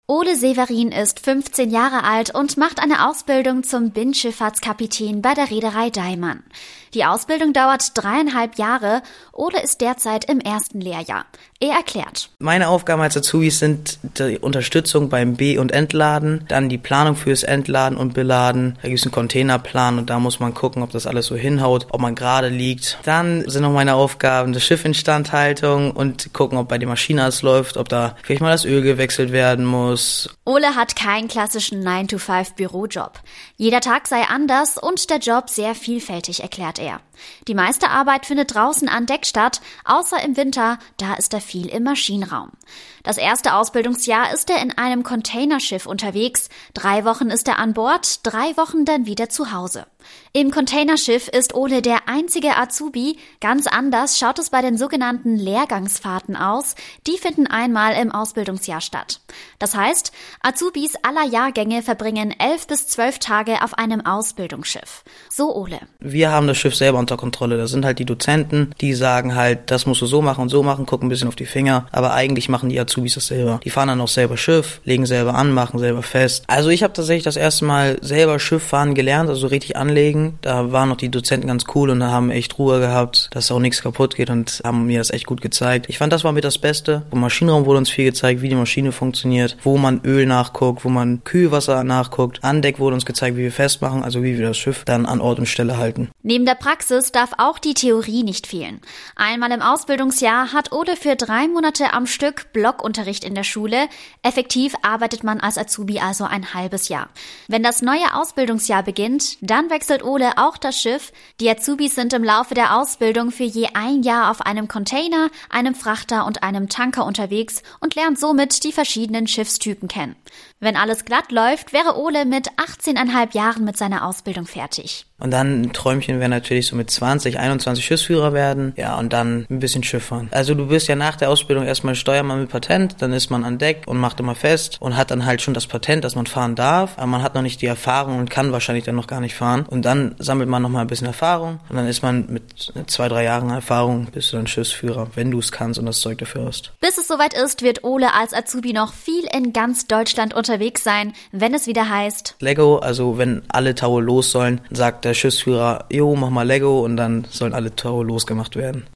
Ole Severin ist 15 Jahre alt und macht eine Ausbildung zum Binnenschifffahrtskapitän bei der Reederei Deimann. Die Ausbildung dauert 3,5 Jahre. Ole ist derzeit im 1. Lehrjahr. Er erklärt: Meine Aufgaben als Azubi sind die Unterstützung beim Be- und Entladen, dann die Planung fürs Entladen und Beladen. Da gibt es einen Containerplan und da muss man gucken, ob das alles so hinhaut, ob man gerade liegt. Dann sind noch meine Aufgaben das Schiff-Instandhaltung und gucken, ob bei der Maschine alles läuft, ob da vielleicht mal das Öl gewechselt werden muss. Ole hat keinen klassischen 9-to-5-Bürojob. Jeder Tag sei anders und der Job sehr vielfältig, erklärt er. Die meiste Arbeit findet draußen an Deck statt, außer im Winter, da ist er viel im Maschinenraum. Das erste Ausbildungsjahr ist er in einem Containerschiff unterwegs. 3 Wochen ist er an Bord, 3 Wochen dann wieder zu Hause. Im Containerschiff ist Ole der einzige Azubi. Ganz anders schaut es bei den sogenannten Lehrgangsfahrten aus. Die finden einmal im Ausbildungsjahr statt. Das heißt, Azubis aller Jahrgänge verbringen 11 bis 12 Tage auf einem Ausbildungsschiff. So Ole. Wir haben das Schiff selber unter Kontrolle. Das sind halt die Dozenten, die sagen halt, das musst du so machen und so machen, gucken ein bisschen auf die Finger. Aber eigentlich machen die Azubis das selber. Die fahren dann auch selber Schiff, legen selber an, machen selber fest. Also ich habe tatsächlich das erste Mal selber Schiff fahren gelernt, also richtig anlegen. Da waren noch die Dozenten ganz cool und da haben echt Ruhe gehabt, dass auch nichts kaputt geht und haben mir das echt gut gezeigt. Ich fand, das war mir das Beste. Im Maschinenraum wurde uns viel gezeigt, wie die Maschine funktioniert, wo man Öl nachguckt, wo man Kühlwasser nachguckt. An Deck wurde uns gezeigt, wie wir festmachen, also wie wir das Schiff dann an Ort und Stelle halten. Neben der Praxis darf auch die Theorie nicht fehlen. Einmal im Ausbildungsjahr hat Ole für 3 Monate am Stück Blockunterricht in der Schule. Effektiv arbeitet man als Azubi also ein halbes Jahr. Wenn das neue Ausbildungsjahr beginnt, dann wechselt Ole auch das Schiff. Die Azubis sind im Laufe der Ausbildung für je 1 Jahr auf einem Container, einem Frachter und einem Tanker unterwegs und lernt somit die verschiedenen Schiffstypen kennen. Wenn alles glatt läuft, wäre Ole mit 18,5 Jahren mit seiner Ausbildung fertig. Und dann ein Träumchen wäre natürlich so mit 20, 21 Schiffsführer werden. Ja, und dann ein bisschen Schiff fahren. Also du bist ja nach der Ausbildung erstmal Steuermann mit Patent, dann ist man an Deck und macht immer fest und hat dann halt schon das Patent, dass man fahren darf. Aber man hat noch nicht die Erfahrung und kann wahrscheinlich dann noch gar nicht fahren. Und dann sammelt man nochmal ein bisschen Erfahrung und dann ist man mit 2, 3 Jahren Erfahrung, bist du dann Schiffsführer, wenn du es kannst und das Zeug dafür hast. Bis es soweit ist, wird Ole als Azubi noch viel in ganz Deutschland unterwegs sein, wenn es wieder heißt Lego, also wenn alle Taue los sollen, sagt der Schiffsführer, jo, mach mal Lego und dann sollen alle Taue losgemacht werden.